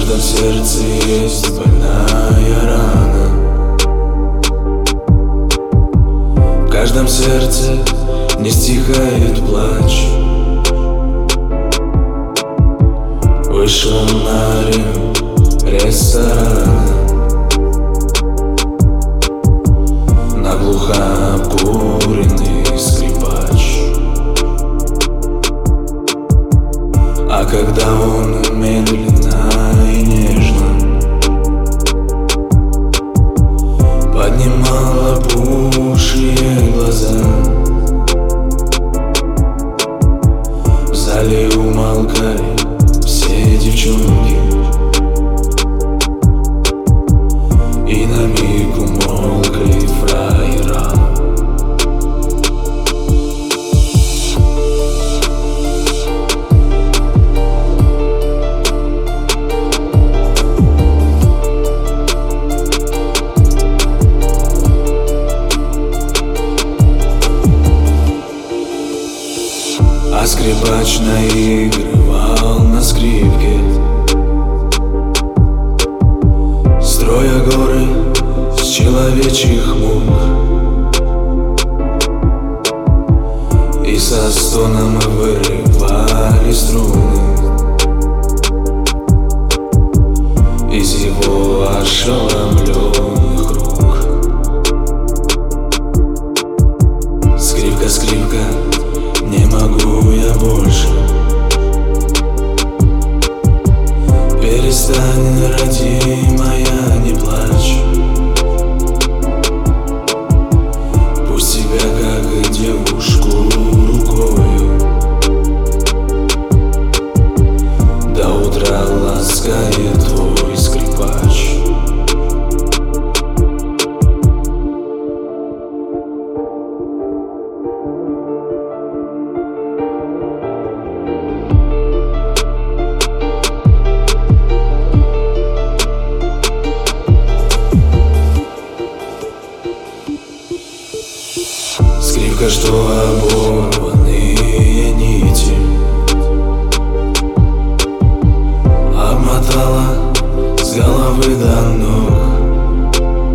каждом сердце есть больная рана. В каждом сердце не стихает плач. Вышел на ресторана, наглухо обкуренный скрипач. А когда он медленно и нежно поднимал опухшие глаза, в зале умолкали все девчонки, и на миг умолкли фраера. А скрипач наигрывал на скрипке, строя горы с человечьих мук, и со стоном вырывали струны из его ошеломленных рук. Скрипка, скрипка, не могу я больше. Перестань, родимая, не плачь. Пусть тебя, как девушку, рукою до утра ласкает твой скрипач. Скрипка, что оборванные нити обмотала с головы до ног.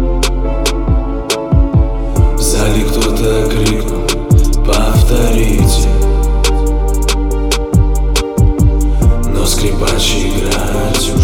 В зале кто-то крикнул: повторите. Но скрипач играть